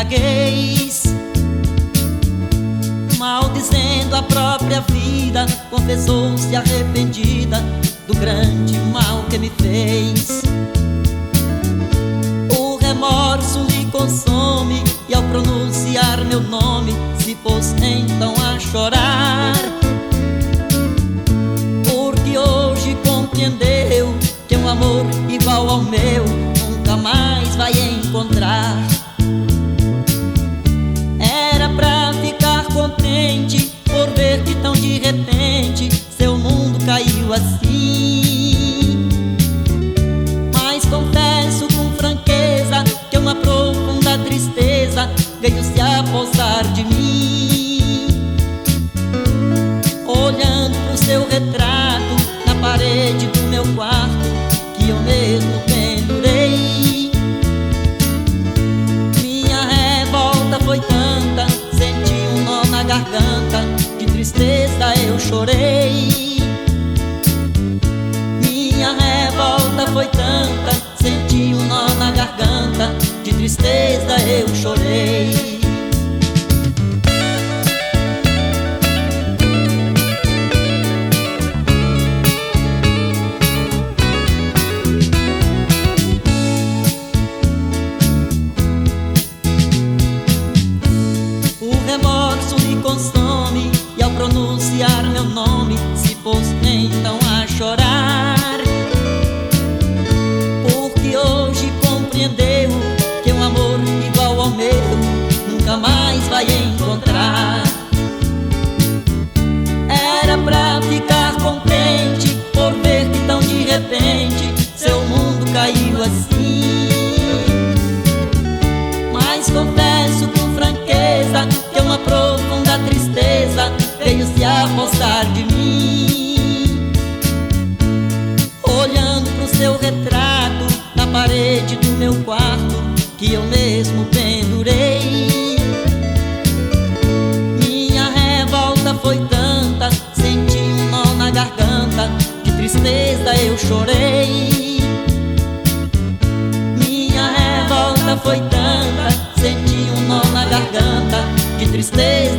freguês. Maldizendo a própria vida, confessou-se arrependida do grande mal que me fez. O remorso lhe consome e ao pronunciar meu nome se pôs então a chorar, porque hoje compreendeu que um amor igual ao meu nunca mais vai encontrar. Era pra ficar contente por ver que tão de repente seu mundo caiu assim. Mas confesso com franqueza que uma profunda tristeza veio se apossar de mim. Olhando pro seu retrato na parede do meu quarto, que eu mesmo pendurei, minha revolta foi tanta, senti um nó na garganta, de tristeza eu chorei. Minha revolta foi tanta, senti um nó na garganta, de tristeza eu chorei. Remorso lhe consome e ao pronunciar meu nome se pôs então a chorar, porque hoje compreendeu que um amor igual ao meu nunca mais vai encontrar. Era pra ficar contente por ver que tão de repente seu mundo caiu assim. Mas confesso com franqueza que uma profunda tristeza veio se apossar de mim. Olhando pro seu retrato na parede do meu quarto, que eu mesmo pendurei, minha revolta foi tanta, senti um nó na garganta, de tristeza eu chorei. Minha revolta foi tanta, senti um nó na garganta, de tristeza